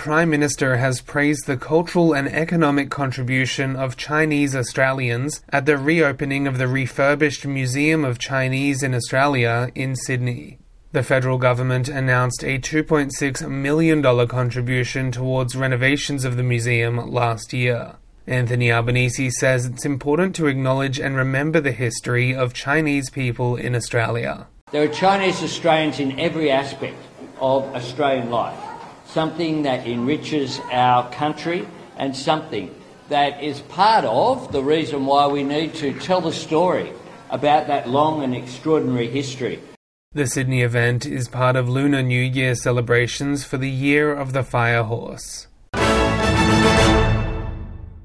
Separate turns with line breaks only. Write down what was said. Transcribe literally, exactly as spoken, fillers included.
Prime Minister has praised the cultural and economic contribution of Chinese Australians at the reopening of the refurbished Museum of Chinese in Australia in Sydney. The federal government announced a two point six million dollars contribution towards renovations of the museum last year. Anthony Albanese says it's important to acknowledge and remember the history of Chinese people in Australia.
There are Chinese Australians in every aspect of Australian life, something that enriches our country and something that is part of the reason why we need to tell the story about that long and extraordinary history.
The Sydney event is part of Lunar New Year celebrations for the Year of the Fire Horse.